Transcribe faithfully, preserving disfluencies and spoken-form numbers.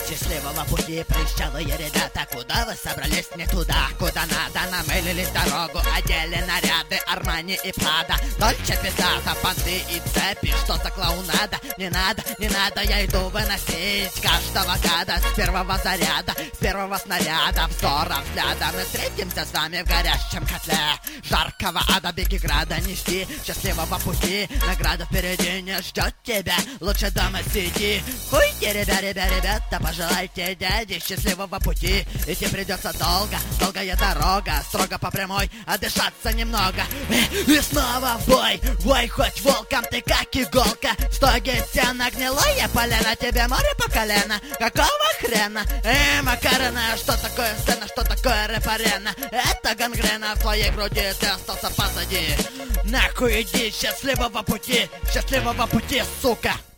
Счастливого пути, прыщавые ребята. Куда вы собрались? Не туда, куда надо. Намылили дорогу, одели наряды Армани и Прада, Дольче Питата, понты и цепи. Что за клоунада? Не надо, не надо, я иду выносить каждого гада с первого заряда, с первого снаряда, взора, взгляда. Мы встретимся с вами в горящем котле жаркого ада, Бегиграда. Не жди счастливого пути, награда впереди не ждет тебя. Лучше дома сиди. Хуйте, ребя, ребя, ребята, пожелайте дяде счастливого пути. Идти придется долго, долгая дорога, строго по прямой, отдышаться немного. И, и снова в бой, вой, хоть волком ты как иголка. Стоги стена, гнилое полено, тебе море по колено. Какого хрена? Эй, Макарена, что такое сцена, что такое рэп-арена? Это гангрена, в твоей груди ты остался позади. Нахуй иди, счастливого пути, счастливого пути, сука.